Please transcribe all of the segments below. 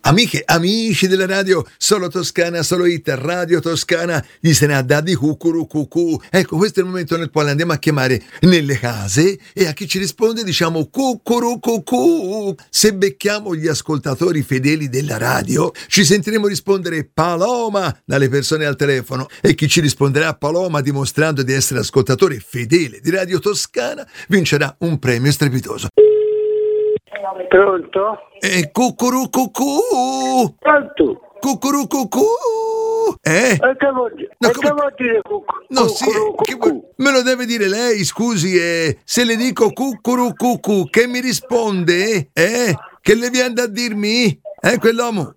Amiche, amici della radio Solo Toscana, Solo Hit, Radio Toscana, gli se ne ha dati cucù. Ecco, questo è il momento nel quale andiamo a chiamare nelle case e a chi ci risponde diciamo cucù. Se becchiamo gli ascoltatori fedeli della radio, ci sentiremo rispondere Paloma dalle persone al telefono e chi ci risponderà Paloma dimostrando di essere ascoltatore fedele di Radio Toscana vincerà un premio strepitoso. Pronto? Cucù. Pronto? Cucù. E che vuol dire cucù? No, sì, me lo deve dire lei, scusi, se le dico cucù, che mi risponde? Che le viene da dirmi? Quell'uomo?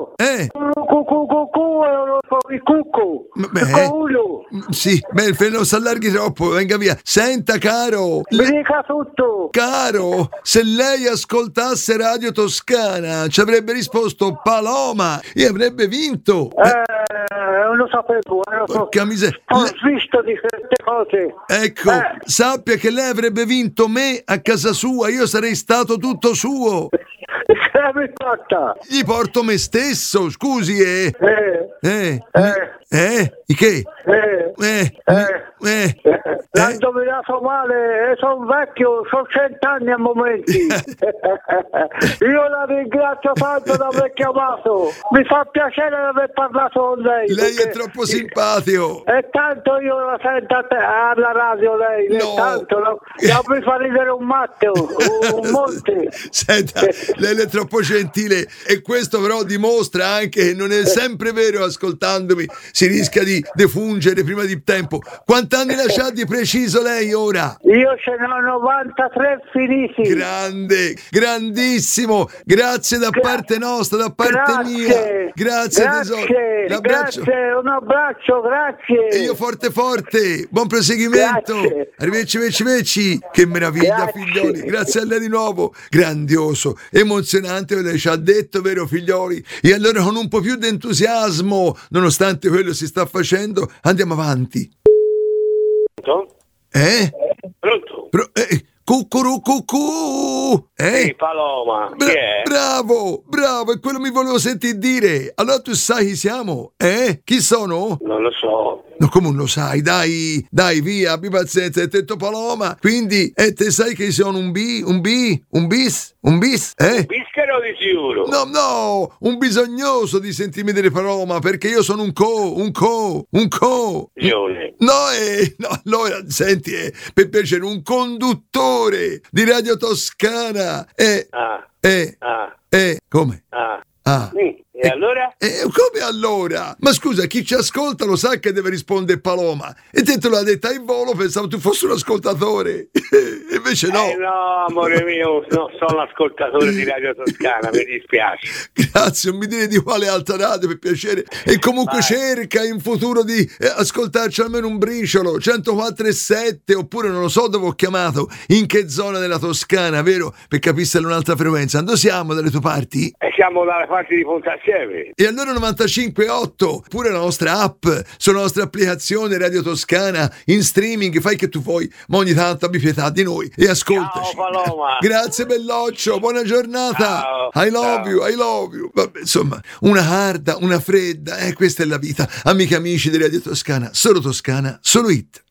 Il cucù. Sì, non si allarghi troppo, venga via. Senta, caro. Mi dica tutto. Caro, se lei ascoltasse Radio Toscana ci avrebbe risposto Paloma e avrebbe vinto. Non lo sapevo. Porca miseria. Ho visto di queste cose. Ecco, sappia che lei avrebbe vinto me a casa sua, io sarei stato tutto suo. Che mi porta? Gli porto me stesso, scusi, Che? L'ha indovinato male, sono vecchio, sono 100 anni a momenti. Io la ringrazio tanto di aver chiamato. Mi fa piacere di aver parlato con lei. Lei è troppo simpatico. E tanto io la sento alla radio lei. No. Tanto mi fa ridere un matto, un monte. Senta, lei è troppo gentile e questo però dimostra anche che non è sempre vero, ascoltandomi si rischia di defungere prima di tempo. Quant'anni lasciati di preciso lei ora? Io ce ne ho 93 finiti. Grande, grandissimo, grazie da parte nostra, da parte mia. Grazie tesoro. Grazie, un abbraccio, grazie. E io forte, buon proseguimento. Arrivederci, vecci. Che meraviglia, figlioli. Grazie a lei di nuovo. Grandioso, emozionante, lei ci ha detto, vero figlioli? E allora con un po' più di entusiasmo, nonostante quello si sta facendo, andiamo avanti. Pronto? Pronto? Cucù. Sì, Paloma. Chi è? Bravo, è quello mi volevo sentire dire. Allora tu sai chi siamo? Chi sono? Non lo so. No, come non lo sai? Dai, via, abbi pazienza, hai detto Paloma. Quindi, te sai che sono un bis? Un bischero di sicuro. No, un bisognoso di sentirmi dire Paloma, perché io sono un co. Gione. No, allora, senti, per piacere, un conduttore di Radio Toscana. Come? E allora? Come allora? Ma scusa, chi ci ascolta lo sa che deve rispondere Paloma. E te l'ha detta in volo, pensavo tu fossi un ascoltatore. Invece no. No, amore mio, no, sono l'ascoltatore di Radio Toscana, mi dispiace. Grazie, non mi dire di quale altra radio, per piacere. E comunque cerca in futuro di ascoltarci almeno un briciolo, 104.7, oppure non lo so dove ho chiamato, in che zona della Toscana, vero? Per capissero un'altra frequenza. Dove siamo dalle tue parti? Siamo dalle parti di Pontassieve. E allora 95.8, pure la nostra app, sulla nostra applicazione Radio Toscana, in streaming, fai che tu vuoi, ma ogni tanto abbi pietà di noi e ascoltaci. Ciao Paloma. Grazie belloccio, buona giornata. Ciao. I love you. Vabbè, insomma, una harda, una fredda, questa è la vita. Amiche e amici di Radio Toscana, Solo Hit.